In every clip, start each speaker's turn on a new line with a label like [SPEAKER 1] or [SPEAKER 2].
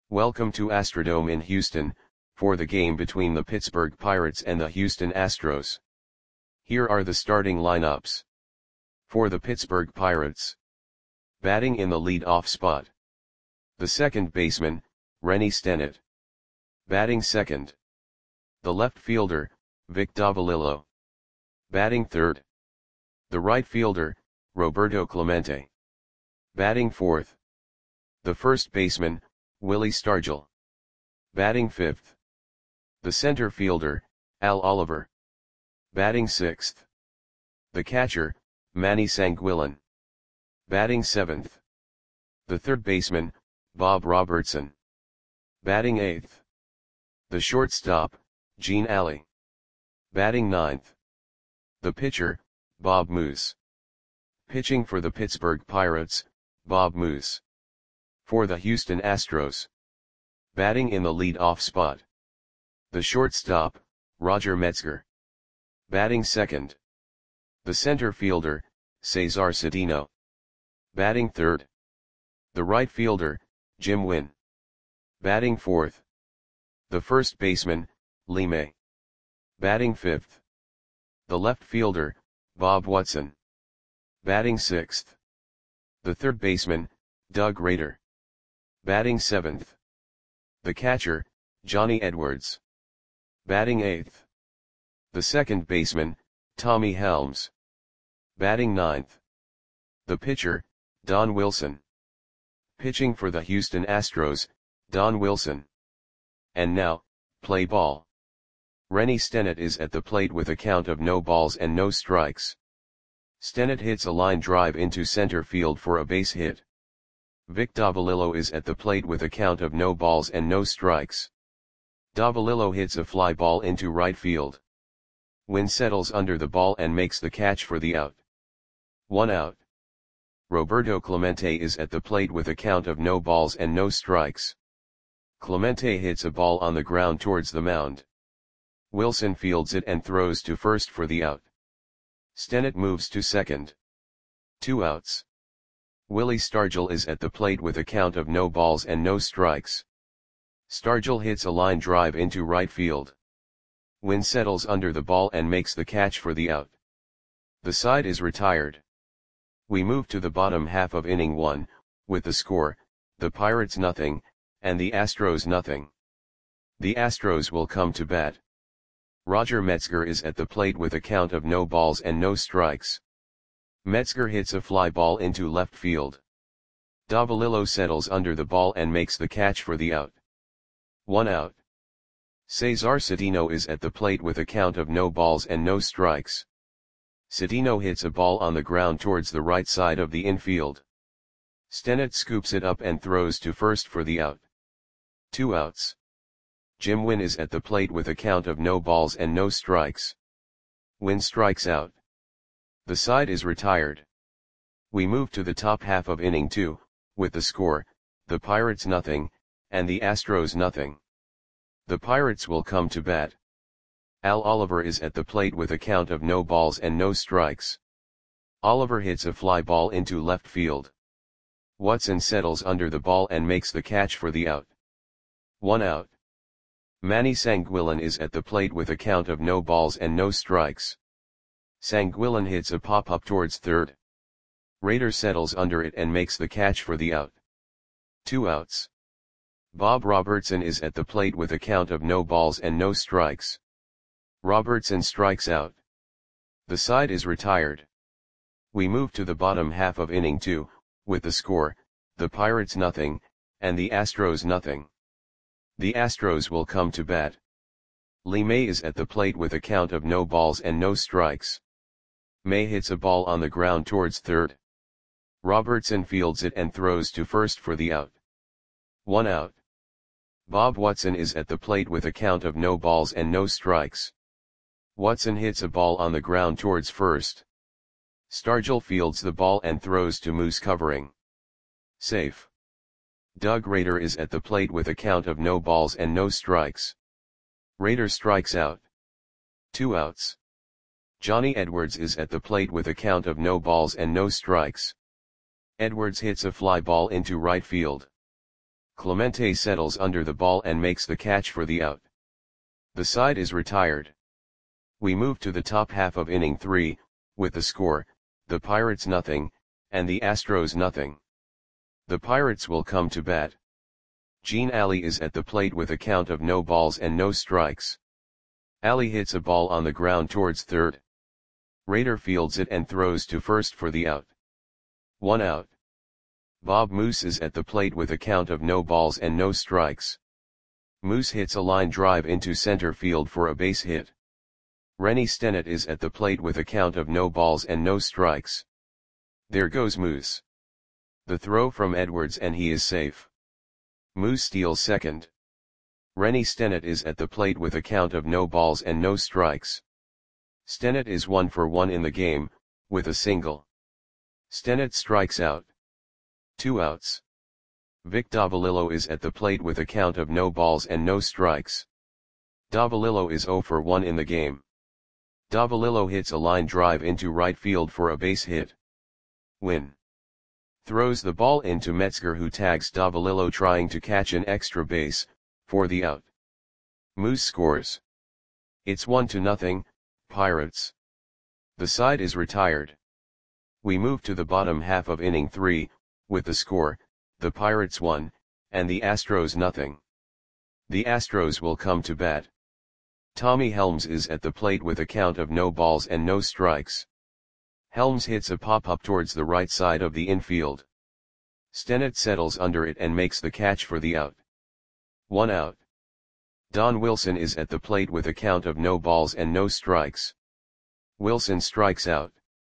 [SPEAKER 1] Welcome to Astrodome in Houston, for the game between the Pittsburgh Pirates and the Houston Astros. Here are the starting lineups. For the Pittsburgh Pirates. Batting in the lead-off spot. The second baseman, Rennie Stennett. Batting second. The left fielder, Vic Davalillo. Batting third. The right fielder, Roberto Clemente. Batting fourth. The first baseman, Willie Stargell. Batting fifth. The center fielder, Al Oliver. Batting sixth. The catcher, Manny Sanguillen. Batting seventh. The third baseman, Bob Robertson. Batting eighth. The shortstop, Gene Alley. Batting ninth. The pitcher, Bob Moose. Pitching for the Pittsburgh Pirates, Bob Moose. For the Houston Astros. Batting in the lead-off spot. The shortstop, Roger Metzger. Batting second. The center fielder, Cesar Cedeno. Batting third. The right fielder, Jim Wynn. Batting fourth. The first baseman, Lee May. Batting fifth. The left fielder, Bob Watson. Batting sixth. The third baseman, Doug Rader. Batting seventh. The catcher, Johnny Edwards. Batting eighth. The second baseman, Tommy Helms. Batting ninth. The pitcher, Don Wilson. Pitching for the Houston Astros, Don Wilson. And now, play ball. Rennie Stennett is at the plate with a count of no balls and no strikes. Stennett hits a line drive into center field for a base hit. Vic Davalillo is at the plate with a count of no balls and no strikes. Davalillo hits a fly ball into right field. Wynn settles under the ball and makes the catch for the out. 1 out. Roberto Clemente is at the plate with a count of no balls and no strikes. Clemente hits a ball on the ground towards the mound. Wilson fields it and throws to first for the out. Stennett moves to second. 2 outs. Willie Stargell is at the plate with a count of no balls and no strikes. Stargell hits a line drive into right field. Wynn settles under the ball and makes the catch for the out. The side is retired. We move to the bottom half of inning 1, with the score, the Pirates nothing, and the Astros nothing. The Astros will come to bat. Roger Metzger is at the plate with a count of no balls and no strikes. Metzger hits a fly ball into left field. Davalillo settles under the ball and makes the catch for the out. 1 out. Cesar Cedeno is at the plate with a count of no balls and no strikes. Cedeno hits a ball on the ground towards the right side of the infield. Stennett scoops it up and throws to first for the out. 2 outs. Jim Wynn is at the plate with a count of no balls and no strikes. Wynn strikes out. The side is retired. We move to the top half of inning 2, with the score, the Pirates nothing, and the Astros nothing. The Pirates will come to bat. Al Oliver is at the plate with a count of no balls and no strikes. Oliver hits a fly ball into left field. Watson settles under the ball and makes the catch for the out. 1 out. Manny Sanguillen is at the plate with a count of no balls and no strikes. Sanguillen hits a pop-up towards third. Rader settles under it and makes the catch for the out. 2 outs. Bob Robertson is at the plate with a count of no balls and no strikes. Robertson strikes out. The side is retired. We move to the bottom half of inning 2, with the score, the Pirates nothing, and the Astros nothing. The Astros will come to bat. Lee May is at the plate with a count of no balls and no strikes. May hits a ball on the ground towards third. Robertson fields it and throws to first for the out. 1 out. Bob Watson is at the plate with a count of no balls and no strikes. Watson hits a ball on the ground towards first. Stargell fields the ball and throws to Moose covering. Safe. Doug Rader is at the plate with a count of no balls and no strikes. Rader strikes out. 2 outs. Johnny Edwards is at the plate with a count of no balls and no strikes. Edwards hits a fly ball into right field. Clemente settles under the ball and makes the catch for the out. The side is retired. We move to the top half of inning 3, with the score, the Pirates nothing, and the Astros nothing. The Pirates will come to bat. Gene Alley is at the plate with a count of no balls and no strikes. Alley hits a ball on the ground towards third. Raider fields it and throws to first for the out. 1 out. Bob Moose is at the plate with a count of no balls and no strikes. Moose hits a line drive into center field for a base hit. Rennie Stennett is at the plate with a count of no balls and no strikes. There goes Moose. The throw from Edwards and he is safe. Moose steals second. Rennie Stennett is at the plate with a count of no balls and no strikes. Stennett is 1 for 1 in the game, with a single. Stennett strikes out. 2 outs. Vic Davalillo is at the plate with a count of no balls and no strikes. Davalillo is 0 for 1 in the game. Davalillo hits a line drive into right field for a base hit. Win. Throws the ball into Metzger, who tags Davalillo trying to catch an extra base, for the out. Moose scores. It's 1-0, Pirates. The side is retired. We move to the bottom half of inning 3, with the score, the Pirates 1, and the Astros nothing. The Astros will come to bat. Tommy Helms is at the plate with a count of no balls and no strikes. Helms hits a pop-up towards the right side of the infield. Stennett settles under it and makes the catch for the out. 1 out. Don Wilson is at the plate with a count of no balls and no strikes. Wilson strikes out.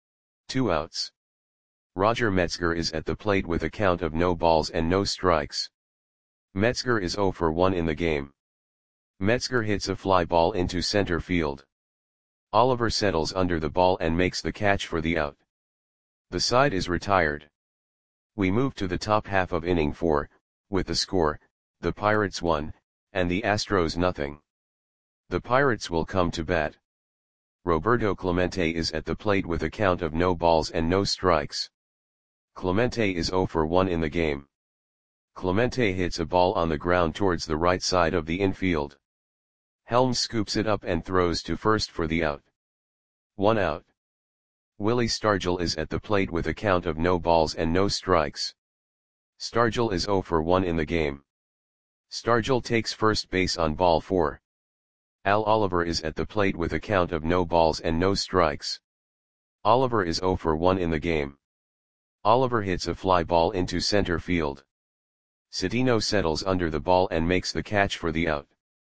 [SPEAKER 1] 2 outs. Roger Metzger is at the plate with a count of no balls and no strikes. Metzger is 0 for 1 in the game. Metzger hits a fly ball into center field. Oliver settles under the ball and makes the catch for the out. The side is retired. We move to the top half of inning 4, with the score, the Pirates 1, and the Astros nothing. The Pirates will come to bat. Roberto Clemente is at the plate with a count of no balls and no strikes. Clemente is 0 for 1 in the game. Clemente hits a ball on the ground towards the right side of the infield. Helms scoops it up and throws to first for the out. 1 out. Willie Stargell is at the plate with a count of no balls and no strikes. Stargell is 0 for 1 in the game. Stargell takes first base on ball 4. Al Oliver is at the plate with a count of no balls and no strikes. Oliver is 0 for 1 in the game. Oliver hits a fly ball into center field. Cedeno settles under the ball and makes the catch for the out.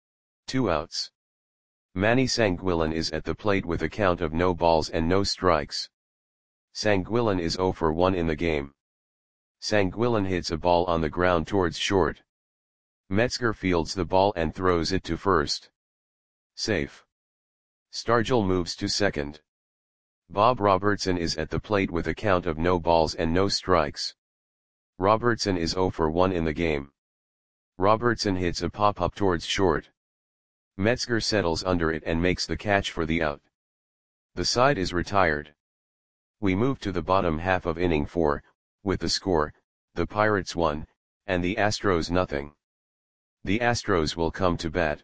[SPEAKER 1] 2 outs. Manny Sanguillen is at the plate with a count of no balls and no strikes. Sanguillen is 0 for 1 in the game. Sanguillen hits a ball on the ground towards short. Metzger fields the ball and throws it to first. Safe. Stargell moves to second. Bob Robertson is at the plate with a count of no balls and no strikes. Robertson is 0 for 1 in the game. Robertson hits a pop-up towards short. Metzger settles under it and makes the catch for the out. The side is retired. We move to the bottom half of inning 4, with the score, the Pirates 1, and the Astros nothing. The Astros will come to bat.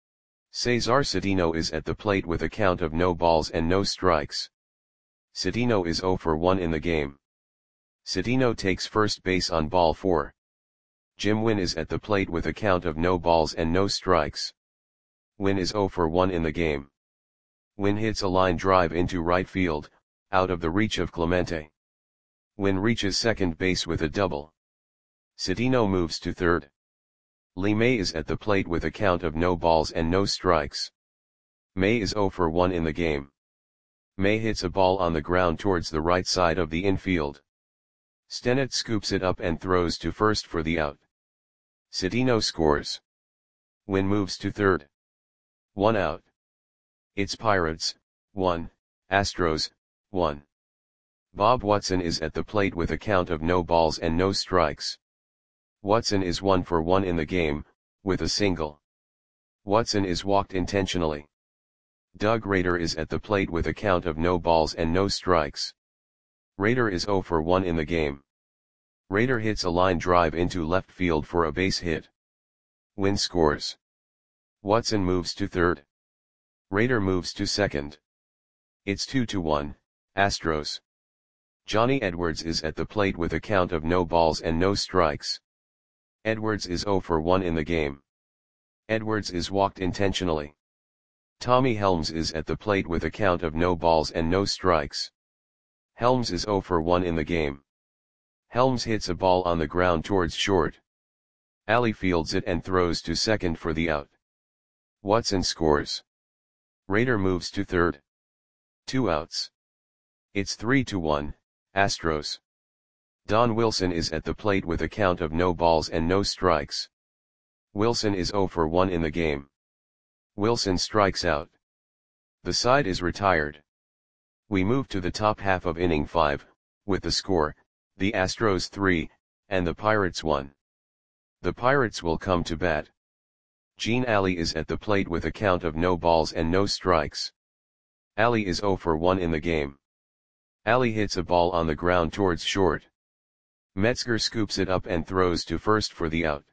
[SPEAKER 1] Cesar Cedeno is at the plate with a count of no balls and no strikes. Cedeno is 0 for 1 in the game. Cedeno takes first base on ball 4. Jim Wynn is at the plate with a count of no balls and no strikes. Wynn is 0 for 1 in the game. Wynn hits a line drive into right field, out of the reach of Clemente. Wynn reaches second base with a double. Cedeno moves to third. Lee May is at the plate with a count of no balls and no strikes. May is 0 for 1 in the game. May hits a ball on the ground towards the right side of the infield. Stennett scoops it up and throws to first for the out. Cedeno scores. Wynn moves to third. 1 out. It's Pirates, 1, Astros, 1. Bob Watson is at the plate with a count of no balls and no strikes. Watson is 1 for 1 in the game, with a single. Watson is walked intentionally. Doug Rader is at the plate with a count of no balls and no strikes. Rader is 0 for 1 in the game. Raider hits a line drive into left field for a base hit. Win scores. Watson moves to third. Raider moves to second. It's 2-1, Astros. Johnny Edwards is at the plate with a count of no balls and no strikes. Edwards is 0 for 1 in the game. Edwards is walked intentionally. Tommy Helms is at the plate with a count of no balls and no strikes. Helms is 0 for 1 in the game. Helms hits a ball on the ground towards short. Alley fields it and throws to second for the out. Watson scores. Raider moves to third. 2 outs. It's 3-1, Astros. Don Wilson is at the plate with a count of no balls and no strikes. Wilson is 0 for 1 in the game. Wilson strikes out. The side is retired. We move to the top half of inning 5, with the score, the Astros 3, and the Pirates 1. The Pirates will come to bat. Gene Alley is at the plate with a count of no balls and no strikes. Alley is 0 for 1 in the game. Alley hits a ball on the ground towards short. Metzger scoops it up and throws to first for the out.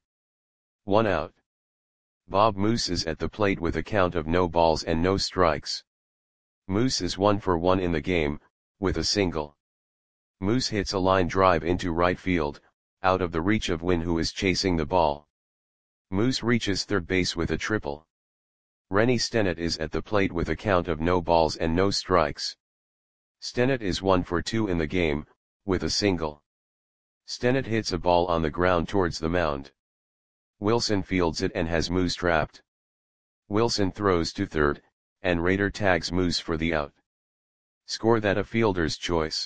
[SPEAKER 1] 1 out. Bob Moose is at the plate with a count of no balls and no strikes. Moose is 1 for 1 in the game, with a single. Moose hits a line drive into right field, out of the reach of Wynn, who is chasing the ball. Moose reaches third base with a triple. Rennie Stennett is at the plate with a count of no balls and no strikes. Stennett is 1 for 2 in the game, with a single. Stennett hits a ball on the ground towards the mound. Wilson fields it and has Moose trapped. Wilson throws to third, and Raider tags Moose for the out. Score that a fielder's choice.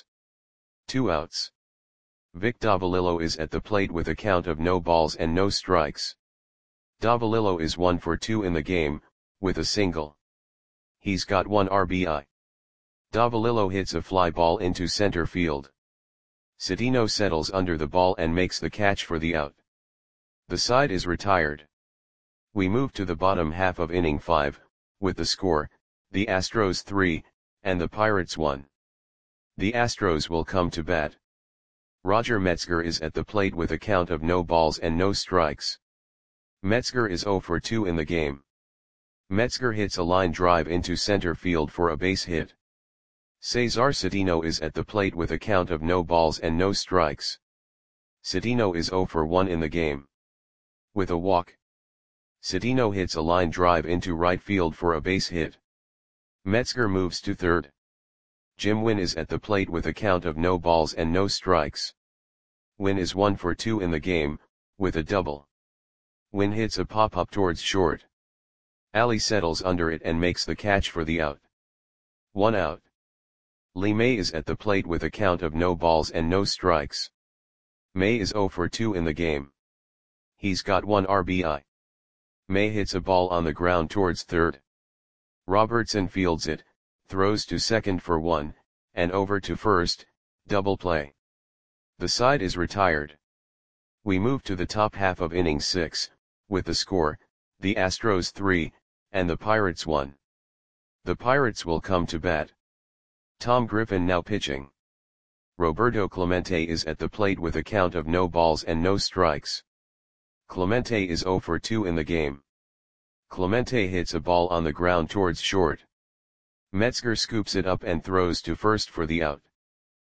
[SPEAKER 1] 2 outs. Vic Davalillo is at the plate with a count of no balls and no strikes. Davalillo is 1 for 2 in the game, with a single. He's got 1 RBI. Davalillo hits a fly ball into center field. Cedeno settles under the ball and makes the catch for the out. The side is retired. We move to the bottom half of inning 5, with the score, the Astros 3, and the Pirates 1. The Astros will come to bat. Roger Metzger is at the plate with a count of no balls and no strikes. Metzger is 0 for 2 in the game. Metzger hits a line drive into center field for a base hit. Cesar Cedeno is at the plate with a count of no balls and no strikes. Cedeno is 0 for 1 in the game. With a walk. Cedeno hits a line drive into right field for a base hit. Metzger moves to third. Jim Wynn is at the plate with a count of no balls and no strikes. Wynn is 1 for 2 in the game, with a double. Wynn hits a pop-up towards short. Alley settles under it and makes the catch for the out. 1 out. Lee May is at the plate with a count of no balls and no strikes. May is 0 for 2 in the game. He's got 1 RBI. May hits a ball on the ground towards third. Robertson fields it, throws to second for 1, and over to first, double play. The side is retired. We move to the top half of inning 6, with the score, the Astros 3, and the Pirates 1. The Pirates will come to bat. Tom Griffin now pitching. Roberto Clemente is at the plate with a count of no balls and no strikes. Clemente is 0 for 2 in the game. Clemente hits a ball on the ground towards short. Metzger scoops it up and throws to first for the out.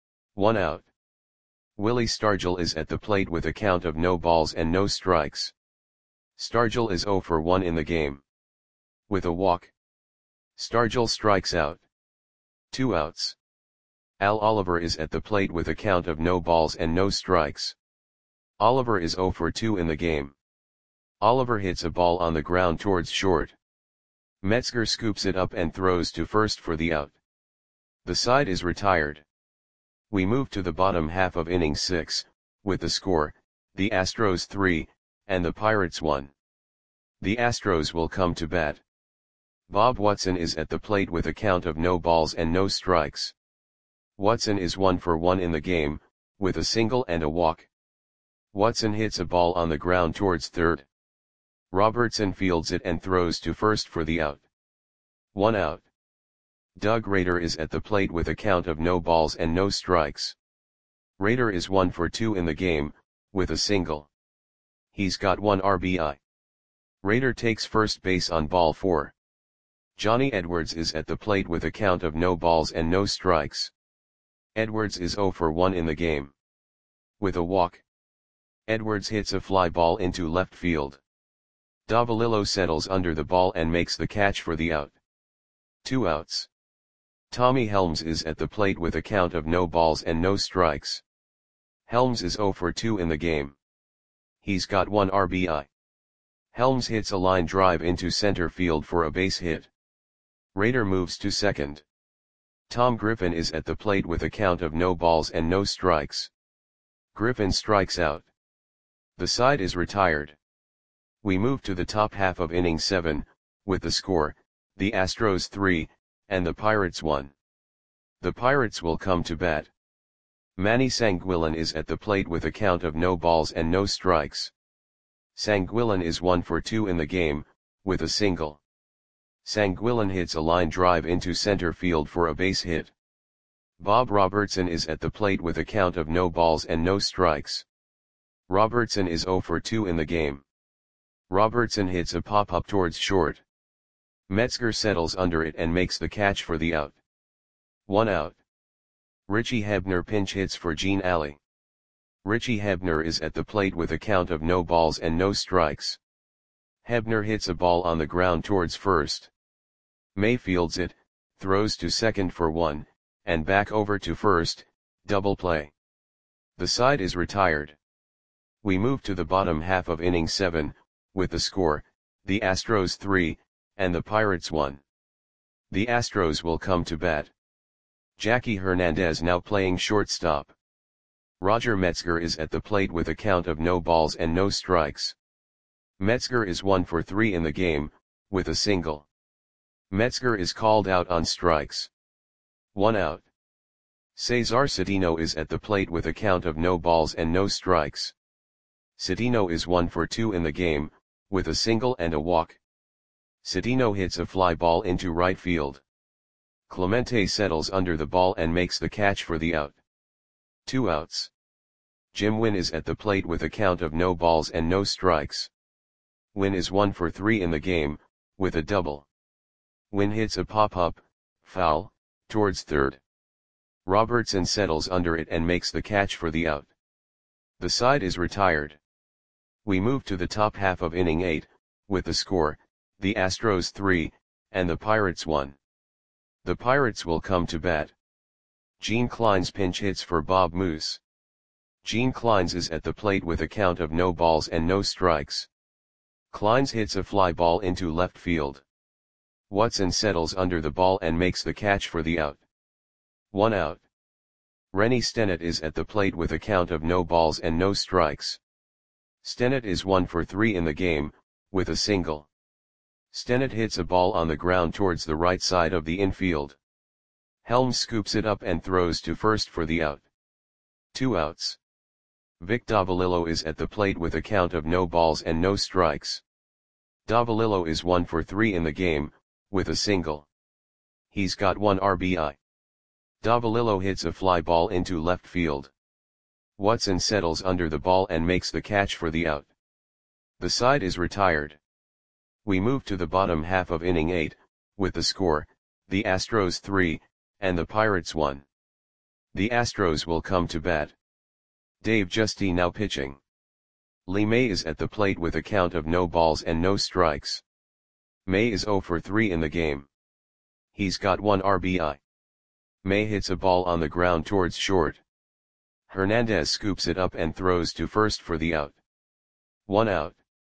[SPEAKER 1] 1 out. Willie Stargell is at the plate with a count of no balls and no strikes. Stargell is 0 for 1 in the game. With a walk. Stargell strikes out. 2 outs. Al Oliver is at the plate with a count of no balls and no strikes. Oliver is 0 for 2 in the game. Oliver hits a ball on the ground towards short. Metzger scoops it up and throws to first for the out. The side is retired. We move to the bottom half of inning 6, with the score, the Astros 3, and the Pirates 1. The Astros will come to bat. Bob Watson is at the plate with a count of no balls and no strikes. Watson is 1 for 1 in the game, with a single and a walk. Watson hits a ball on the ground towards third. Robertson fields it and throws to first for the out. 1 out. Doug Rader is at the plate with a count of no balls and no strikes. Rader is 1 for 2 in the game, with a single. He's got 1 RBI. Rader takes first base on ball 4. Johnny Edwards is at the plate with a count of no balls and no strikes. Edwards is 0 for 1 in the game. With a walk, Edwards hits a fly ball into left field. Davalillo settles under the ball and makes the catch for the out. 2 outs. Tommy Helms is at the plate with a count of no balls and no strikes. Helms is 0 for 2 in the game. He's got 1 RBI. Helms hits a line drive into center field for a base hit. Rader moves to second. Tom Griffin is at the plate with a count of no balls and no strikes. Griffin strikes out. The side is retired. We move to the top half of inning 7, with the score, the Astros 3, and the Pirates 1. The Pirates will come to bat. Manny Sanguillen is at the plate with a count of no balls and no strikes. Sanguillen is 1 for 2 in the game, with a single. Sanguillen hits a line drive into center field for a base hit. Bob Robertson is at the plate with a count of no balls and no strikes. Robertson is 0 for 2 in the game. Robertson hits a pop-up towards short. Metzger settles under it and makes the catch for the out. 1 out. Richie Hebner pinch hits for Gene Alley. Richie Hebner is at the plate with a count of no balls and no strikes. Hebner hits a ball on the ground towards first. May fields it, throws to second for 1, and back over to first, double play. The side is retired. We move to the bottom half of inning 7, with the score, the Astros 3, and the Pirates 1. The Astros will come to bat. Jackie Hernandez now playing shortstop. Roger Metzger is at the plate with a count of no balls and no strikes. Metzger is 1 for 3 in the game, with a single. Metzger is called out on strikes. 1 out. Cesar Cedeno is at the plate with a count of no balls and no strikes. Cedeno is 1 for 2 in the game, with a single and a walk. Cedeno hits a fly ball into right field. Clemente settles under the ball and makes the catch for the out. 2 outs. Jim Wynn is at the plate with a count of no balls and no strikes. Wynn is 1 for 3 in the game, with a double. Wynn hits a pop-up, foul, towards third. Robertson settles under it and makes the catch for the out. The side is retired. We move to the top half of inning 8, with the score, the Astros 3, and the Pirates 1. The Pirates will come to bat. Gene Clines pinch hits for Bob Moose. Gene Clines is at the plate with a count of no balls and no strikes. Clines hits a fly ball into left field. Watson settles under the ball and makes the catch for the out. 1 out. Rennie Stennett is at the plate with a count of no balls and no strikes. Stennett is 1 for 3 in the game, with a single. Stennett hits a ball on the ground towards the right side of the infield. Helms scoops it up and throws to first for the out. 2 outs. Vic Davalillo is at the plate with a count of no balls and no strikes. Davalillo is 1 for 3 in the game, with a single. He's got 1 RBI. Davalillo hits a fly ball into left field. Watson settles under the ball and makes the catch for the out. The side is retired. We move to the bottom half of inning 8, with the score, the Astros 3, and the Pirates 1. The Astros will come to bat. Dave Giusti now pitching. Lee May is at the plate with a count of no balls and no strikes. May is 0 for 3 in the game. He's got 1 RBI. May hits a ball on the ground towards short. Hernandez scoops it up and throws to first for the out. 1 out.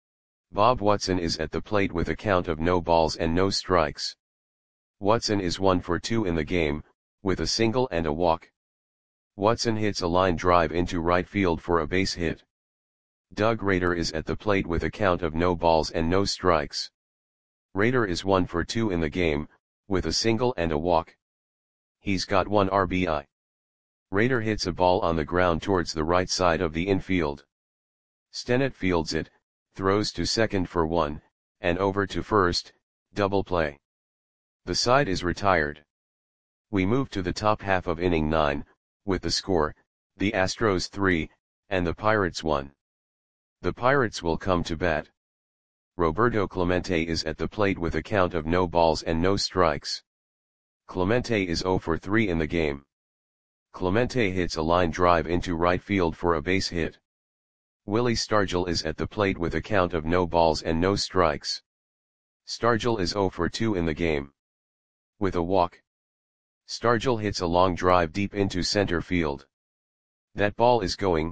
[SPEAKER 1] Bob Watson is at the plate with a count of no balls and no strikes. Watson is 1 for 2 in the game, with a single and a walk. Watson hits a line drive into right field for a base hit. Doug Rader is at the plate with a count of no balls and no strikes. Rader is 1 for 2 in the game, with a single and a walk. He's got 1 RBI. Rader hits a ball on the ground towards the right side of the infield. Stennett fields it, throws to second for 1, and over to first, double play. The side is retired. We move to the top half of inning 9, with the score, the Astros 3, and the Pirates 1. The Pirates will come to bat. Roberto Clemente is at the plate with a count of no balls and no strikes. Clemente is 0 for 3 in the game. Clemente hits a line drive into right field for a base hit. Willie Stargell is at the plate with a count of no balls and no strikes. Stargell is 0 for 2 in the game. With a walk, Stargell hits a long drive deep into center field. That ball is gone.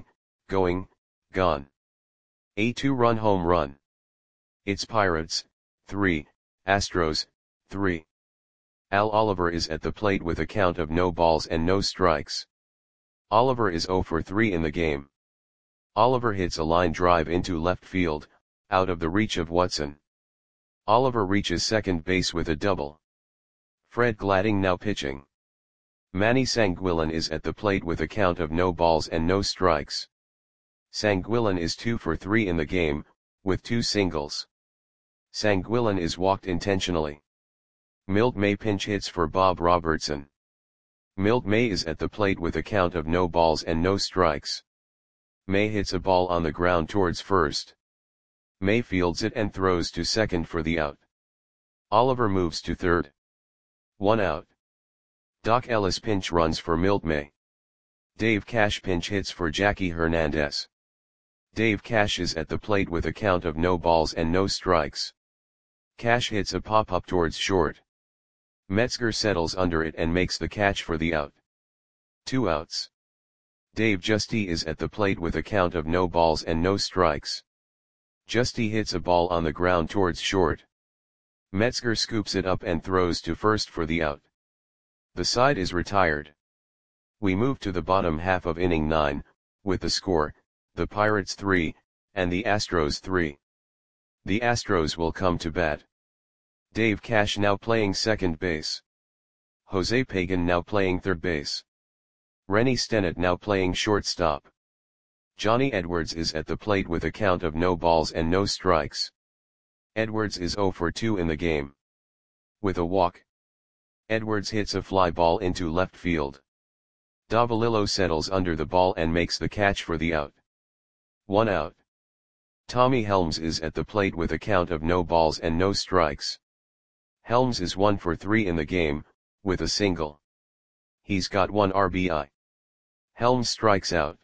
[SPEAKER 1] A 2-run home run. It's Pirates 3, Astros 3. Al Oliver is at the plate with a count of no balls and no strikes. Oliver is 0 for 3 in the game. Oliver hits a line drive into left field, out of the reach of Watson. Oliver reaches second base with a double. Fred Gladding now pitching. Manny Sanguillen is at the plate with a count of no balls and no strikes. Sanguillen is 2 for 3 in the game, with 2 singles. Sanguillen is walked intentionally. Milt May pinch hits for Bob Robertson. Milt May is at the plate with a count of no balls and no strikes. May hits a ball on the ground towards first. May fields it and throws to second for the out. Oliver moves to third. 1 out. Doc Ellis pinch runs for Milt May. Dave Cash pinch hits for Jackie Hernandez. Dave Cash is at the plate with a count of no balls and no strikes. Cash hits a pop-up towards short. Metzger settles under it and makes the catch for the out. 2 outs. Dave Justy is at the plate with a count of no balls and no strikes. Justy hits a ball on the ground towards short. Metzger scoops it up and throws to first for the out. The side is retired. We move to the bottom half of inning 9, with the score, the Pirates 3, and the Astros 3. The Astros will come to bat. Dave Cash now playing second base. Jose Pagan now playing third base. Rennie Stennett now playing shortstop. Johnny Edwards is at the plate with a count of no balls and no strikes. Edwards is 0 for 2 in the game. With a walk, Edwards hits a fly ball into left field. Davalillo settles under the ball and makes the catch for the out. 1 out. Tommy Helms is at the plate with a count of no balls and no strikes. Helms is 1 for 3 in the game, with a single. He's got 1 RBI. Helms strikes out.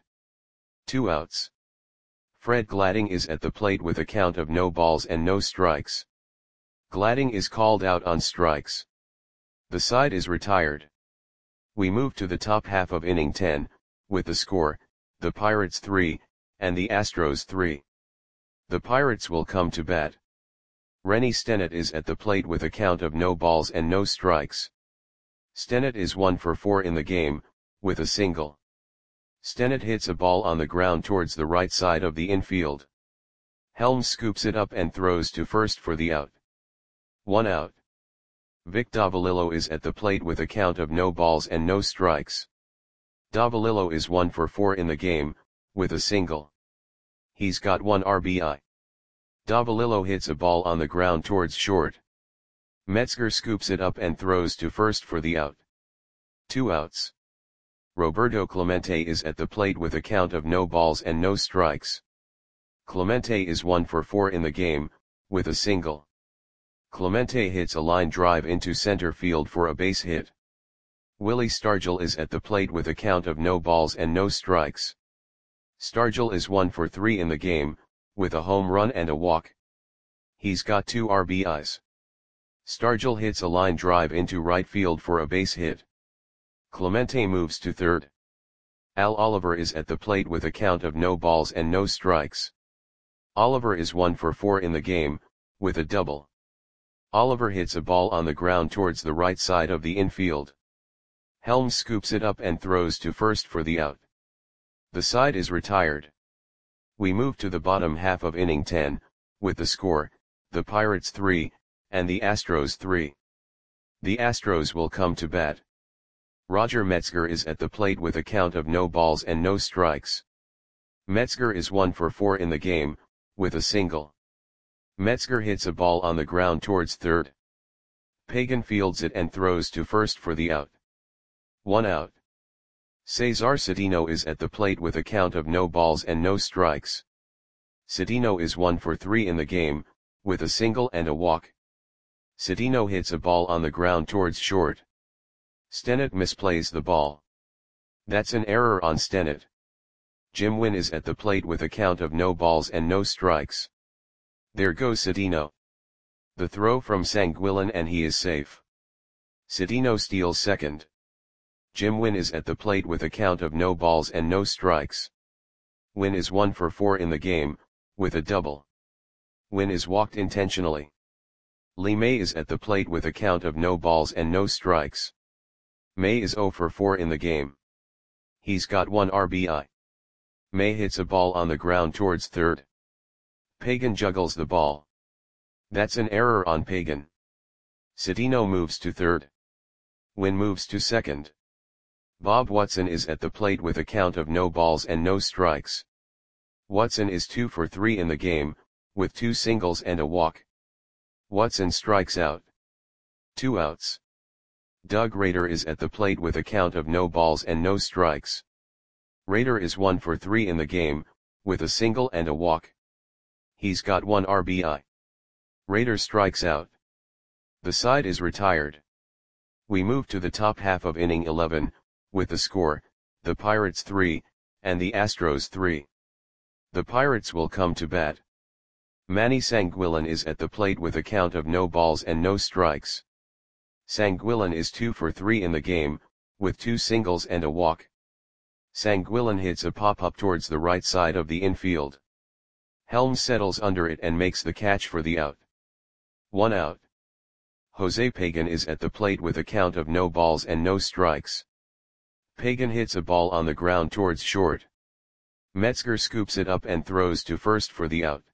[SPEAKER 1] 2 outs. Fred Gladding is at the plate with a count of no balls and no strikes. Gladding is called out on strikes. The side is retired. We move to the top half of inning 10, with the score, the Pirates 3, and the Astros 3. The Pirates will come to bat. Rennie Stennett is at the plate with a count of no balls and no strikes. Stennett is 1 for 4 in the game, with a single. Stennett hits a ball on the ground towards the right side of the infield. Helms scoops it up and throws to first for the out. 1 out. Vic Davalillo is at the plate with a count of no balls and no strikes. Davalillo is 1 for 4 in the game, with a single. He's got 1 RBI. Davalillo hits a ball on the ground towards short. Metzger scoops it up and throws to first for the out. 2 outs. Roberto Clemente is at the plate with a count of no balls and no strikes. Clemente is 1 for 4 in the game, with a single. Clemente hits a line drive into center field for a base hit. Willie Stargell is at the plate with a count of no balls and no strikes. Stargell is 1 for 3 in the game, with a home run and a walk. He's got 2 RBIs. Stargell hits a line drive into right field for a base hit. Clemente moves to third. Al Oliver is at the plate with a count of no balls and no strikes. Oliver is 1 for 4 in the game, with a double. Oliver hits a ball on the ground towards the right side of the infield. Helms scoops it up and throws to first for the out. The side is retired. We move to the bottom half of inning 10, with the score, the Pirates 3, and the Astros 3. The Astros will come to bat. Roger Metzger is at the plate with a count of no balls and no strikes. Metzger is 1 for 4 in the game, with a single. Metzger hits a ball on the ground towards third. Pagan fields it and throws to first for the out. 1 out. Cesar Cedeno is at the plate with a count of no balls and no strikes. Cedeno is 1 for 3 in the game, with a single and a walk. Cedeno hits a ball on the ground towards short. Stennett misplays the ball. That's an error on Stennett. Jim Wynn is at the plate with a count of no balls and no strikes. There goes Cedeno. The throw from Sanguillen and he is safe. Cedeno steals second. Jim Wynn is at the plate with a count of no balls and no strikes. Wynn is 1 for 4 in the game, with a double. Wynn is walked intentionally. Lee May is at the plate with a count of no balls and no strikes. May is 0 for 4 in the game. He's got 1 RBI. May hits a ball on the ground towards third. Pagan juggles the ball. That's an error on Pagan. Cedeno moves to third. Wynn moves to second. Bob Watson is at the plate with a count of no balls and no strikes. Watson is 2 for 3 in the game, with 2 singles and a walk. Watson strikes out. 2 outs. Doug Rader is at the plate with a count of no balls and no strikes. Rader is 1 for 3 in the game, with a single and a walk. He's got 1 RBI. Rader strikes out. The side is retired. We move to the top half of inning 11, with the score, the Pirates 3, and the Astros 3. The Pirates will come to bat. Manny Sanguillen is at the plate with a count of no balls and no strikes. Sanguillen is 2 for 3 in the game, with 2 singles and a walk. Sanguillen hits a pop-up towards the right side of the infield. Helms settles under it and makes the catch for the out. 1 out. Jose Pagan is at the plate with a count of no balls and no strikes. Pagan hits a ball on the ground towards short. Metzger scoops it up and throws to first for the out.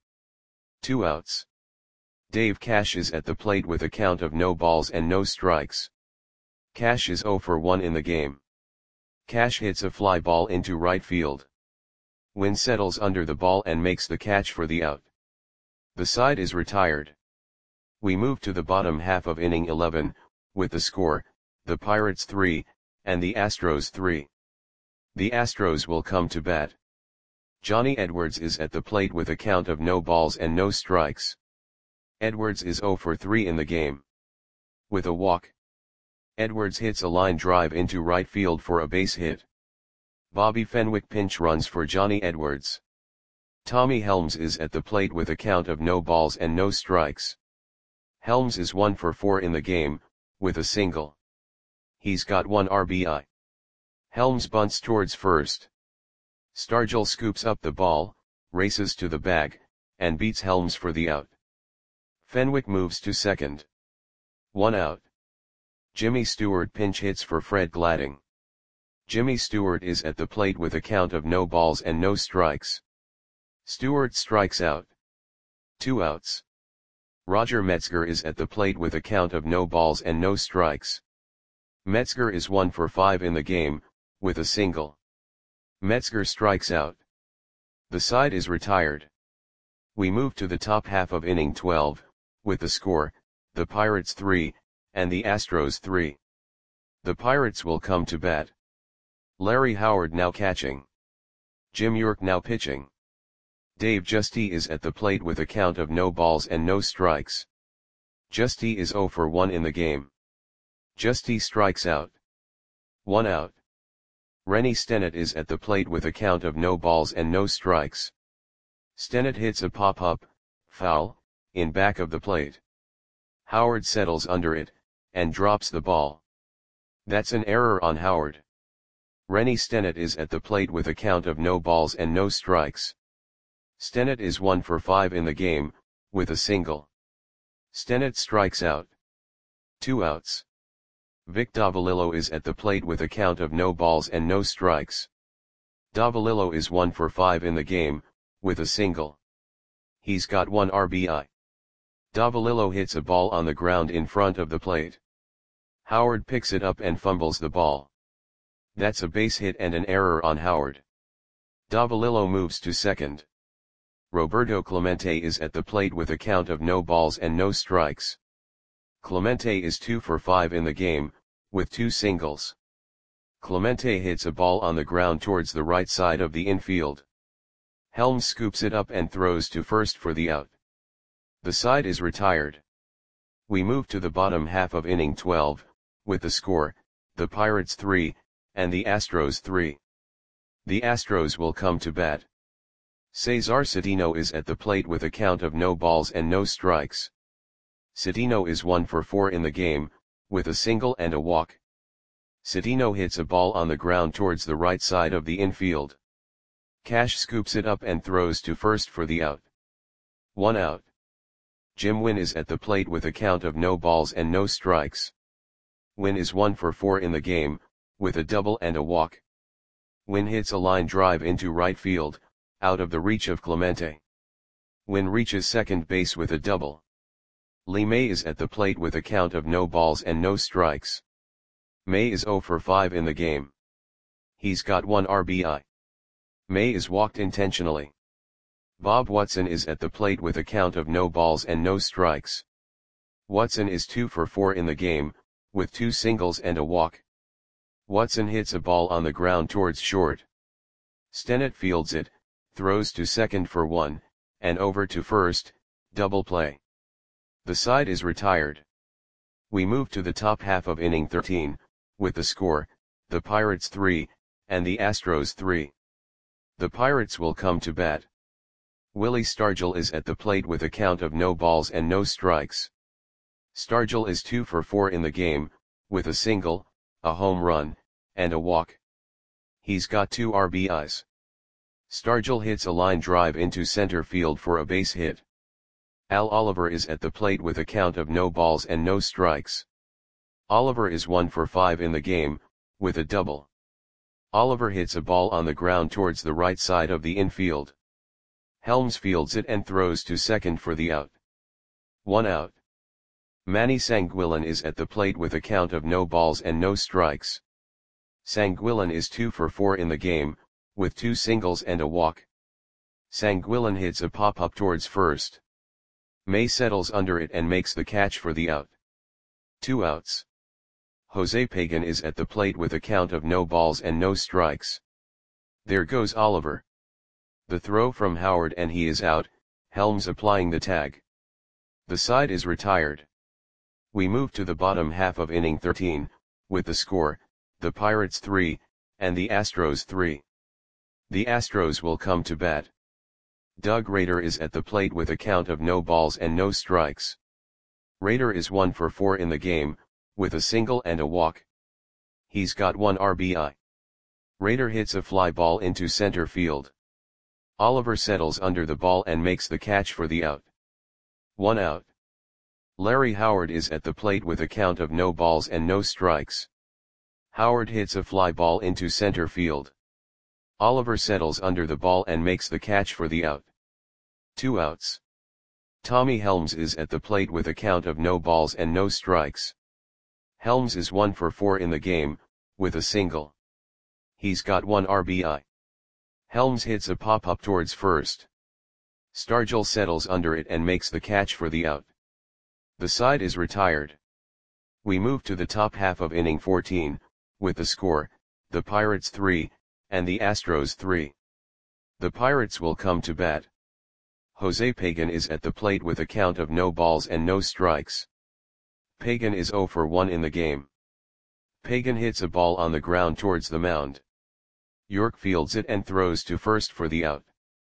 [SPEAKER 1] 2 outs. Dave Cash is at the plate with a count of no balls and no strikes. Cash is 0 for 1 in the game. Cash hits a fly ball into right field. Wynn settles under the ball and makes the catch for the out. The side is retired. We move to the bottom half of inning 11, with the score, the Pirates 3, and the Astros 3. The Astros will come to bat. Johnny Edwards is at the plate with a count of no balls and no strikes. Edwards is 0 for 3 in the game. With a walk. Edwards hits a line drive into right field for a base hit. Bobby Fenwick pinch runs for Johnny Edwards. Tommy Helms is at the plate with a count of no balls and no strikes. Helms is 1 for 4 in the game, with a single. He's got 1 RBI. Helms bunts towards first. Stargell scoops up the ball, races to the bag, and beats Helms for the out. Fenwick moves to second. 1 out. Jimmy Stewart pinch hits for Fred Gladding. Jimmy Stewart is at the plate with a count of no balls and no strikes. Stewart strikes out. 2 outs. Roger Metzger is at the plate with a count of no balls and no strikes. Metzger is 1 for 5 in the game, with a single. Metzger strikes out. The side is retired. We move to the top half of inning 12, with the score, the Pirates 3, and the Astros 3. The Pirates will come to bat. Larry Howard now catching. Jim York now pitching. Dave Justy is at the plate with a count of no balls and no strikes. Justy is 0 for 1 in the game. Justy strikes out. 1 out. Rennie Stennett is at the plate with a count of no balls and no strikes. Stennett hits a pop-up, foul, in back of the plate. Howard settles under it, and drops the ball. That's an error on Howard. Rennie Stennett is at the plate with a count of no balls and no strikes. Stennett is 1 for 5 in the game, with a single. Stennett strikes out. 2 outs. Vic Davalillo is at the plate with a count of no balls and no strikes. Davalillo is 1 for 5 in the game, with a single. He's got 1 RBI. Davalillo hits a ball on the ground in front of the plate. Howard picks it up and fumbles the ball. That's a base hit and an error on Howard. Davalillo moves to second. Roberto Clemente is at the plate with a count of no balls and no strikes. Clemente is 2 for 5 in the game, with 2 singles. Clemente hits a ball on the ground towards the right side of the infield. Helms scoops it up and throws to first for the out. The side is retired. We move to the bottom half of inning 12, with the score, the Pirates 3, and the Astros 3. The Astros will come to bat. Cesar Cedeno is at the plate with a count of no balls and no strikes. Cedeno is 1 for 4 in the game, with a single and a walk. Cedeno hits a ball on the ground towards the right side of the infield. Cash scoops it up and throws to first for the out. 1 out. Jim Wynn is at the plate with a count of no balls and no strikes. Wynn is 1 for 4 in the game, with a double and a walk. Wynn hits a line drive into right field, out of the reach of Clemente. Wynn reaches second base with a double. Lee May is at the plate with a count of no balls and no strikes. May is 0 for 5 in the game. He's got 1 RBI. May is walked intentionally. Bob Watson is at the plate with a count of no balls and no strikes. Watson is 2 for 4 in the game, with 2 singles and a walk. Watson hits a ball on the ground towards short. Stennett fields it, throws to second for 1, and over to first, double play. The side is retired. We move to the top half of inning 13, with the score, the Pirates 3, and the Astros 3. The Pirates will come to bat. Willie Stargell is at the plate with a count of no balls and no strikes. Stargell is 2 for 4 in the game, with a single, a home run, and a walk. He's got 2 RBIs. Stargell hits a line drive into center field for a base hit. Al Oliver is at the plate with a count of no balls and no strikes. Oliver is 1 for 5 in the game, with a double. Oliver hits a ball on the ground towards the right side of the infield. Helms fields it and throws to second for the out. 1 out. Manny Sanguillen is at the plate with a count of no balls and no strikes. Sanguillen is 2 for 4 in the game, with 2 singles and a walk. Sanguillen hits a pop-up towards first. May settles under it and makes the catch for the out. 2 outs. Jose Pagan is at the plate with a count of no balls and no strikes. There goes Oliver. The throw from Howard and he is out, Helms applying the tag. The side is retired. We move to the bottom half of inning 13, with the score, the Pirates 3, and the Astros 3. The Astros will come to bat. Doug Rader is at the plate with a count of no balls and no strikes. Rader is 1 for 4 in the game, with a single and a walk. He's got 1 RBI. Rader hits a fly ball into center field. Oliver settles under the ball and makes the catch for the out. 1 out. Larry Howard is at the plate with a count of no balls and no strikes. Howard hits a fly ball into center field. Oliver settles under the ball and makes the catch for the out. 2 outs. Tommy Helms is at the plate with a count of no balls and no strikes. Helms is 1 for 4 in the game, with a single. He's got 1 RBI. Helms hits a pop-up towards first. Stargell settles under it and makes the catch for the out. The side is retired. We move to the top half of inning 14, with the score, the Pirates 3, and the Astros 3. The Pirates will come to bat. Jose Pagan is at the plate with a count of no balls and no strikes. Pagan is 0 for 1 in the game. Pagan hits a ball on the ground towards the mound. York fields it and throws to first for the out.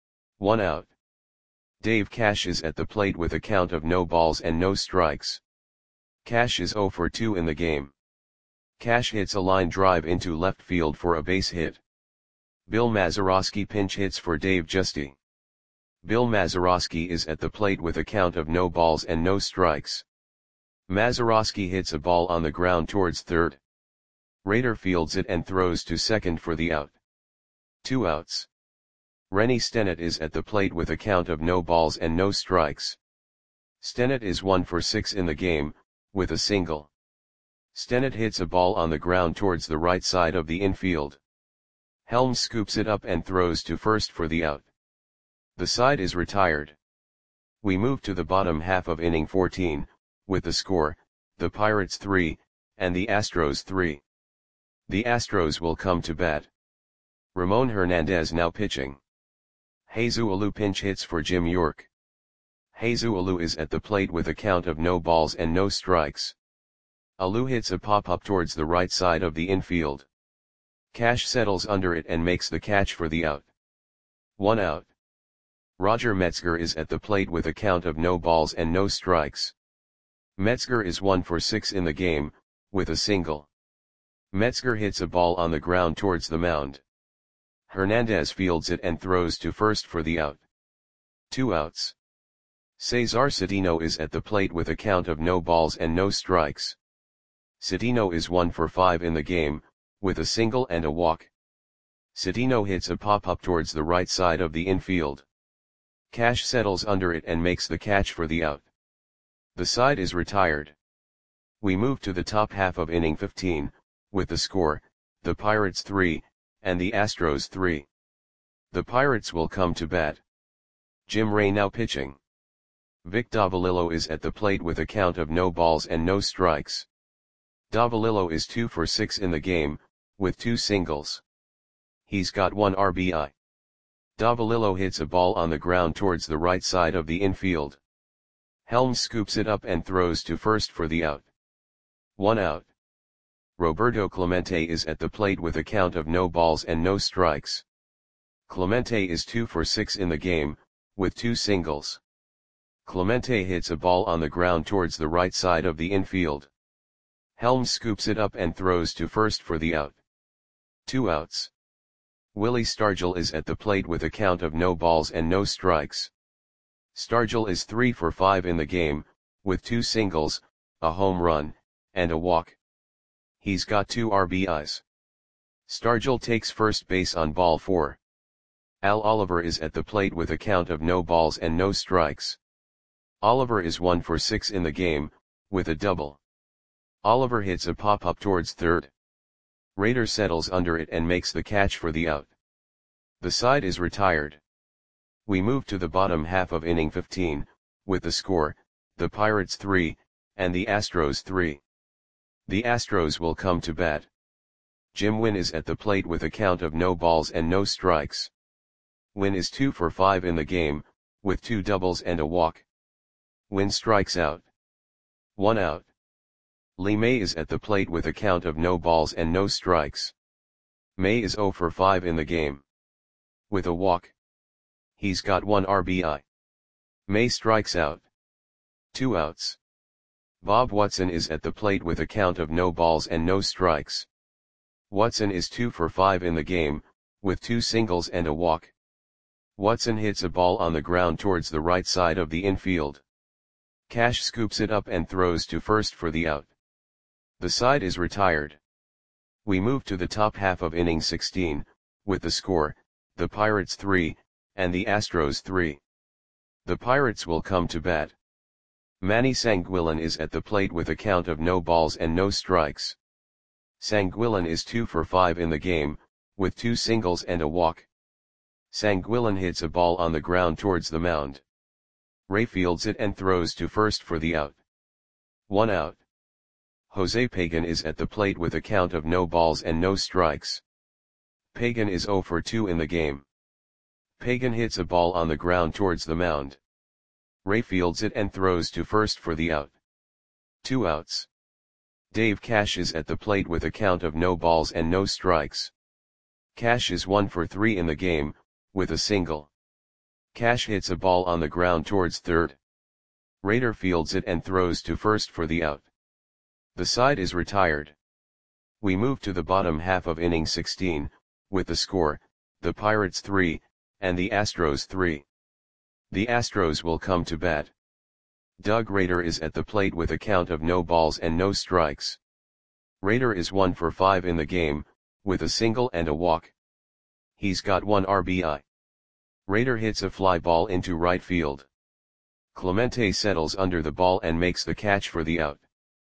[SPEAKER 1] 1 out. Dave Cash is at the plate with a count of no balls and no strikes. Cash is 0 for 2 in the game. Cash hits a line drive into left field for a base hit. Bill Mazeroski pinch hits for Dave Giusti. Bill Mazeroski is at the plate with a count of no balls and no strikes. Mazeroski hits a ball on the ground towards third. Rader fields it and throws to second for the out. 2 outs. Rennie Stennett is at the plate with a count of no balls and no strikes. Stennett is 1 for 6 in the game, with a single. Stennett hits a ball on the ground towards the right side of the infield. Helms scoops it up and throws to first for the out. The side is retired. We move to the bottom half of inning 14, with the score, the Pirates 3, and the Astros 3. The Astros will come to bat. Ramon Hernandez now pitching. Jesus Alou pinch hits for Jim York. Jesus Alou is at the plate with a count of no balls and no strikes. Alou hits a pop-up towards the right side of the infield. Cash settles under it and makes the catch for the out. 1 out. Roger Metzger is at the plate with a count of no balls and no strikes. Metzger is 1 for 6 in the game, with a single. Metzger hits a ball on the ground towards the mound. Hernandez fields it and throws to first for the out. 2 outs. Cesar Cedeno is at the plate with a count of no balls and no strikes. Cedeno is 1 for 5 in the game, with a single and a walk. Cedeno hits a pop-up towards the right side of the infield. Cash settles under it and makes the catch for the out. The side is retired. We move to the top half of inning 15, with the score, the Pirates 3, and the Astros 3. The Pirates will come to bat. Jim Ray now pitching. Vic Davalillo is at the plate with a count of no balls and no strikes. Davalillo is 2 for 6 in the game, with 2 singles. He's got 1 RBI. Davalillo hits a ball on the ground towards the right side of the infield. Helms scoops it up and throws to first for the out. 1 out. Roberto Clemente is at the plate with a count of no balls and no strikes. Clemente is 2 for 6 in the game, with 2 singles. Clemente hits a ball on the ground towards the right side of the infield. Helms scoops it up and throws to first for the out. 2 outs. Willie Stargell is at the plate with a count of no balls and no strikes. Stargell is 3 for 5 in the game, with 2 singles, a home run, and a walk. He's got 2 RBIs. Stargell takes first base on ball 4. Al Oliver is at the plate with a count of no balls and no strikes. Oliver is 1 for 6 in the game, with a double. Oliver hits a pop-up towards third. Rader settles under it and makes the catch for the out. The side is retired. We move to the bottom half of inning 15, with the score, the Pirates 3, and the Astros 3. The Astros will come to bat. Jim Wynn is at the plate with a count of no balls and no strikes. Wynn is 2 for 5 in the game, with 2 doubles and a walk. Wynn strikes out. 1 out. Lee May is at the plate with a count of no balls and no strikes. May is 0 for 5 in the game. With a walk. He's got 1 RBI. May strikes out. 2 outs. Bob Watson is at the plate with a count of no balls and no strikes. Watson is 2 for 5 in the game, with 2 singles and a walk. Watson hits a ball on the ground towards the right side of the infield. Cash scoops it up and throws to first for the out. The side is retired. We move to the top half of inning 16, with the score, the Pirates 3, and the Astros 3. The Pirates will come to bat. Manny Sanguillen is at the plate with a count of no balls and no strikes. Sanguillen is 2 for 5 in the game, with 2 singles and a walk. Sanguillen hits a ball on the ground towards the mound. Ray fields it and throws to first for the out. 1 out. Jose Pagan is at the plate with a count of no balls and no strikes. Pagan is 0 for 2 in the game. Pagan hits a ball on the ground towards the mound. Ray fields it and throws to first for the out. 2 outs. Dave Cash is at the plate with a count of no balls and no strikes. Cash is 1 for 3 in the game, with a single. Cash hits a ball on the ground towards third. Rader fields it and throws to first for the out. The side is retired. We move to the bottom half of inning 16, with the score, the Pirates 3, and the Astros 3. The Astros will come to bat. Doug Rader is at the plate with a count of no balls and no strikes. Rader is 1 for 5 in the game, with a single and a walk. He's got 1 RBI. Rader hits a fly ball into right field. Clemente settles under the ball and makes the catch for the out.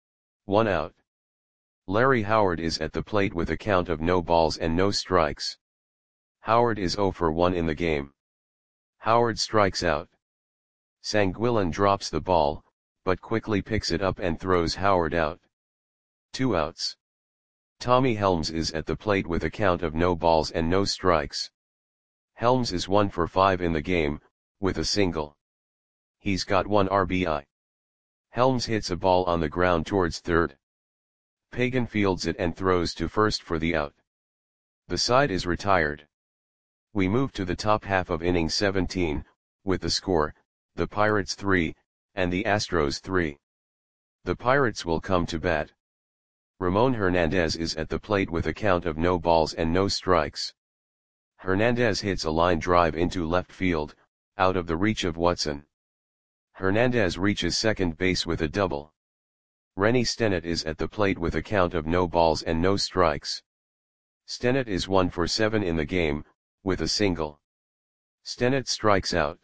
[SPEAKER 1] 1 out. Larry Howard is at the plate with a count of no balls and no strikes. Howard is 0 for 1 in the game. Howard strikes out. Sanguillen drops the ball, but quickly picks it up and throws Howard out. 2 outs. Tommy Helms is at the plate with a count of no balls and no strikes. Helms is 1 for 5 in the game, with a single. He's got 1 RBI. Helms hits a ball on the ground towards third. Pagan fields it and throws to first for the out. The side is retired. We move to the top half of inning 17, with the score, the Pirates 3, and the Astros 3. The Pirates will come to bat. Ramon Hernandez is at the plate with a count of no balls and no strikes. Hernandez hits a line drive into left field, out of the reach of Watson. Hernandez reaches second base with a double. Rennie Stennett is at the plate with a count of no balls and no strikes. Stennett is 1 for 7 in the game, with a single. Stennett strikes out.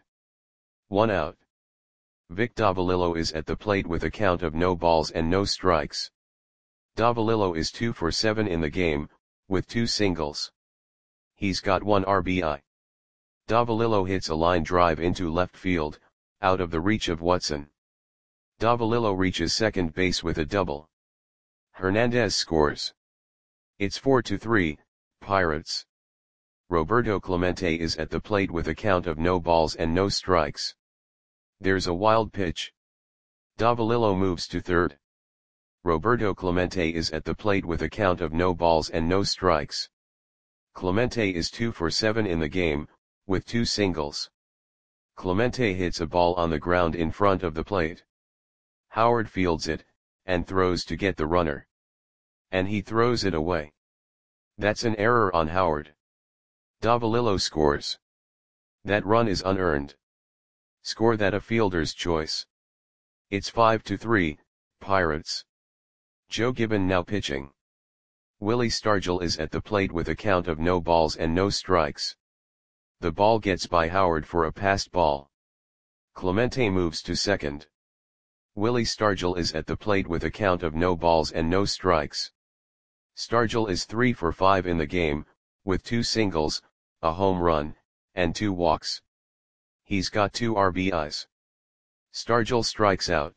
[SPEAKER 1] 1 out. Vic Davalillo is at the plate with a count of no balls and no strikes. Davalillo is 2 for 7 in the game, with 2 singles. He's got 1 RBI. Davalillo hits a line drive into left field, out of the reach of Watson. Davalillo reaches second base with a double. Hernandez scores. It's 4-3, Pirates. Roberto Clemente is at the plate with a count of no balls and no strikes. There's a wild pitch. Davalillo moves to third. Roberto Clemente is at the plate with a count of no balls and no strikes. Clemente is 2 for 7 in the game, with 2 singles. Clemente hits a ball on the ground in front of the plate. Howard fields it, and throws to get the runner. And he throws it away. That's an error on Howard. Davalillo scores. That run is unearned. Score that a fielder's choice. It's 5-3, Pirates. Joe Gibbon now pitching. Willie Stargell is at the plate with a count of no balls and no strikes. The ball gets by Howard for a passed ball. Clemente moves to second. Willie Stargell is at the plate with a count of no balls and no strikes. Stargell is 3 for 5 in the game, with 2 singles, a home run, and 2 walks. He's got 2 RBIs. Stargell strikes out.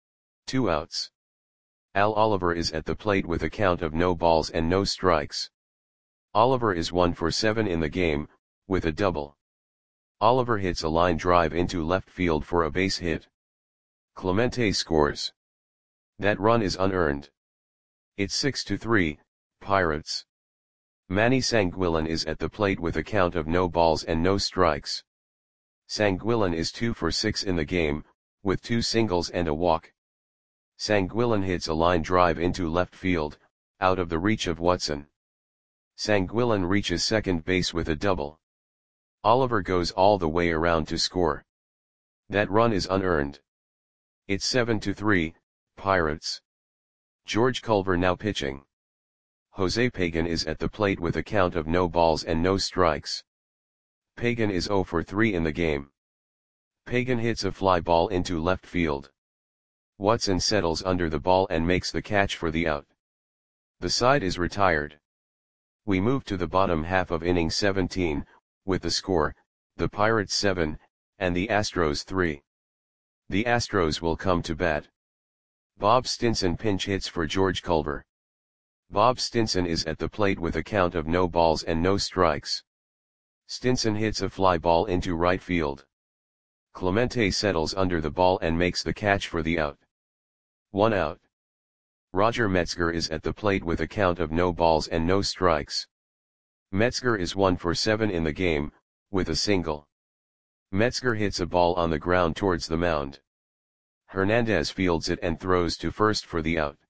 [SPEAKER 1] 2 outs. Al Oliver is at the plate with a count of no balls and no strikes. Oliver is 1 for 7 in the game, with a double. Oliver hits a line drive into left field for a base hit. Clemente scores. That run is unearned. It's 6-3, Pirates. Manny Sanguillen is at the plate with a count of no balls and no strikes. Sanguillen is 2 for 6 in the game, with 2 singles and a walk. Sanguillen hits a line drive into left field, out of the reach of Watson. Sanguillen reaches second base with a double. Oliver goes all the way around to score. That run is unearned. It's 7-3, Pirates. George Culver now pitching. Jose Pagan is at the plate with a count of no balls and no strikes. Pagan is 0 for 3 in the game. Pagan hits a fly ball into left field. Watson settles under the ball and makes the catch for the out. The side is retired. We move to the bottom half of inning 17, with the score, the Pirates 7, and the Astros 3. The Astros will come to bat. Bob Stinson pinch hits for George Culver. Bob Stinson is at the plate with a count of no balls and no strikes. Stinson hits a fly ball into right field. Clemente settles under the ball and makes the catch for the out. 1 out. Roger Metzger is at the plate with a count of no balls and no strikes. Metzger is 1 for 7 in the game, with a single. Metzger hits a ball on the ground towards the mound. Hernandez fields it and throws to first for the out.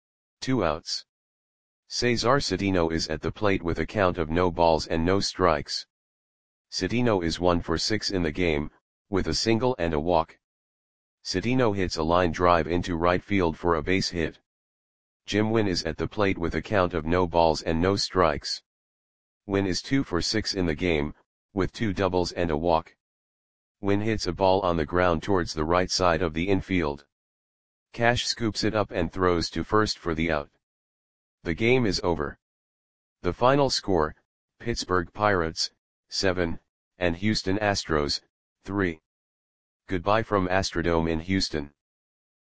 [SPEAKER 1] 2 outs. Cesar Cedeno is at the plate with a count of no balls and no strikes. Cedeno is 1 for 6 in the game, with a single and a walk. Cedeno hits a line drive into right field for a base hit. Jim Wynn is at the plate with a count of no balls and no strikes. Wynn is 2 for 6 in the game, with 2 doubles and a walk. Wynn hits a ball on the ground towards the right side of the infield. Cash scoops it up and throws to first for the out. The game is over. The final score, Pittsburgh Pirates, 7, and Houston Astros, 3. Goodbye from Astrodome in Houston.